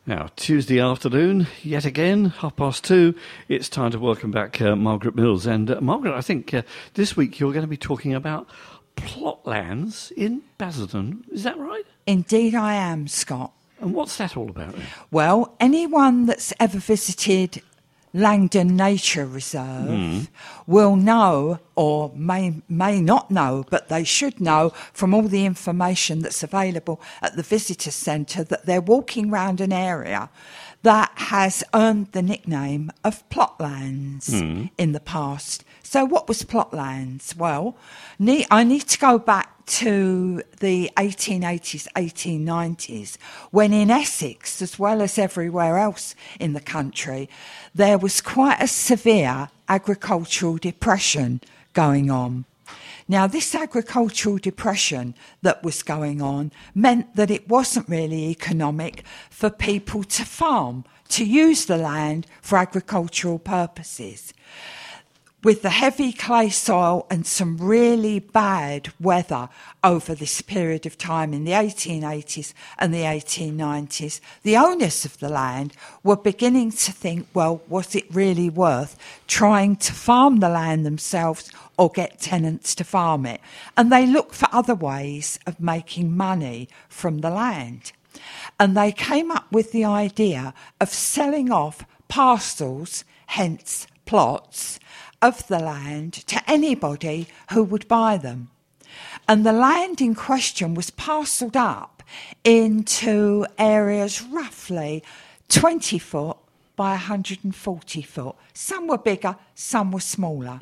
Now, Tuesday afternoon, yet again, 2:30, it's time to welcome back Margaret Mills. And Margaret, I think this week you're going to be talking about plot lands in Basildon. Is that right? Indeed I am, Scott. And what's that all about? Well, anyone that's ever visited Langdon Nature Reserve will know, or may not know, but they should know from all the information that's available at the visitor centre, that they're walking around an area that has earned the nickname of plotlands in the past. So what was plotlands? Well, I need to go back to the 1880s, 1890s, when in Essex, as well as everywhere else in the country, there was quite a severe agricultural depression going on. Now, this agricultural depression that was going on meant that it wasn't really economic for people to farm, to use the land for agricultural purposes. With the heavy clay soil and some really bad weather over this period of time in the 1880s and the 1890s, the owners of the land were beginning to think, well, was it really worth trying to farm the land themselves or get tenants to farm it? And they looked for other ways of making money from the land. And they came up with the idea of selling off parcels, hence plots, of the land to anybody who would buy them. And the land in question was parcelled up into areas roughly 20 foot by 140 foot. Some were bigger, some were smaller.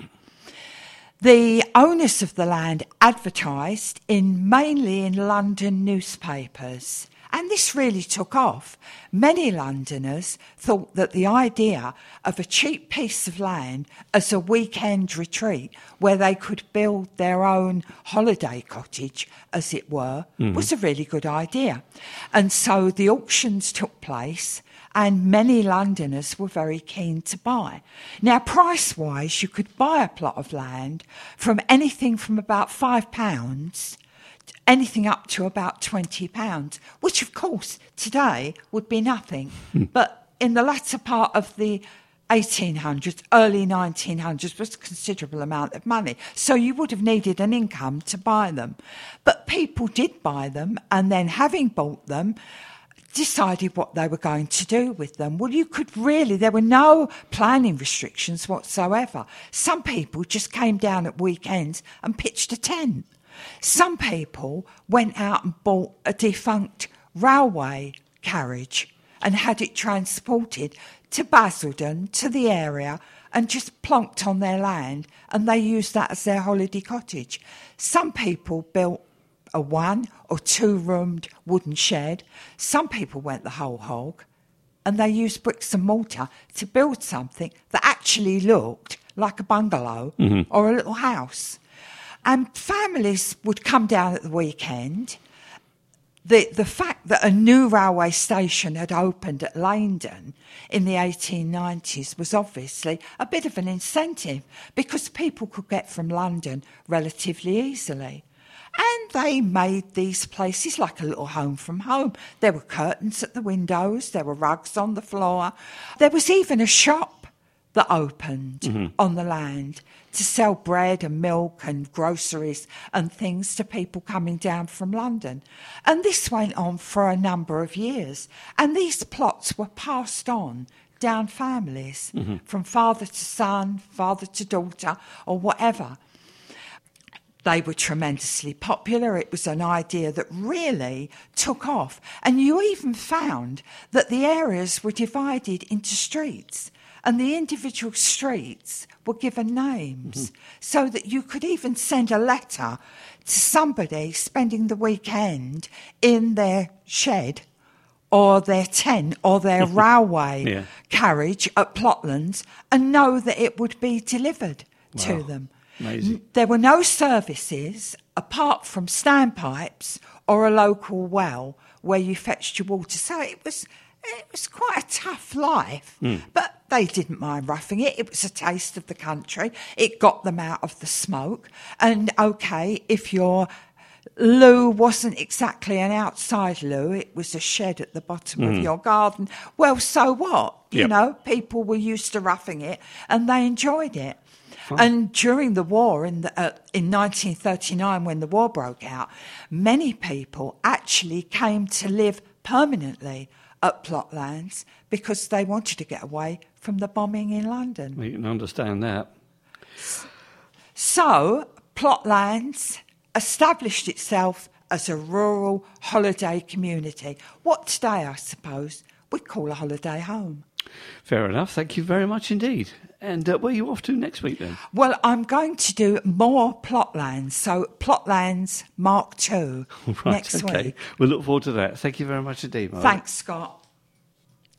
The owners of the land advertised mainly in London newspapers. And this really took off. Many Londoners thought that the idea of a cheap piece of land as a weekend retreat where they could build their own holiday cottage, as it were, was a really good idea. And so the auctions took place and many Londoners were very keen to buy. Now, price-wise, you could buy a plot of land from anything from about £5 anything up to about £20, which of course today would be nothing. But in the latter part of the 1800s, early 1900s, was a considerable amount of money. So you would have needed an income to buy them. But people did buy them, and then having bought them, decided what they were going to do with them. Well, there were no planning restrictions whatsoever. Some people just came down at weekends and pitched a tent. Some people went out and bought a defunct railway carriage and had it transported to Basildon, to the area, and just plonked on their land, and they used that as their holiday cottage. Some people built a 1 or 2 roomed wooden shed. Some people went the whole hog, and they used bricks and mortar to build something that actually looked like a bungalow or a little house. And families would come down at the weekend. The fact that a new railway station had opened at Langdon in the 1890s was obviously a bit of an incentive, because people could get from London relatively easily. And they made these places like a little home from home. There were curtains at the windows, there were rugs on the floor. There was even a shop that opened on the land to sell bread and milk and groceries and things to people coming down from London. And this went on for a number of years. And these plots were passed on down families, from father to son, father to daughter, or whatever. They were tremendously popular. It was an idea that really took off. And you even found that the areas were divided into streets, and the individual streets were given names, so that you could even send a letter to somebody spending the weekend in their shed or their tent or their railway carriage at Plotlands and know that it would be delivered to them. Amazing. There were no services apart from standpipes or a local well where you fetched your water. So it was quite a tough life, but they didn't mind roughing it. It was a taste of the country. It got them out of the smoke. And, OK, if you're loo wasn't exactly an outside loo, it was a shed at the bottom of your garden. Well, so what? You Yep. know, people were used to roughing it and they enjoyed it. And during the war, in 1939, when the war broke out, many people actually came to live permanently at Plotlands because they wanted to get away from the bombing in London. Well, you can understand that. So, Plotlands established itself as a rural holiday community. What today, I suppose, we call a holiday home. Fair enough. Thank you very much indeed. And where are you off to next week then? Well, I'm going to do more Plotlands, so Plotlands Mark II next okay. week. We'll look forward to that. Thank you very much indeed, Margaret. Thanks, Scott.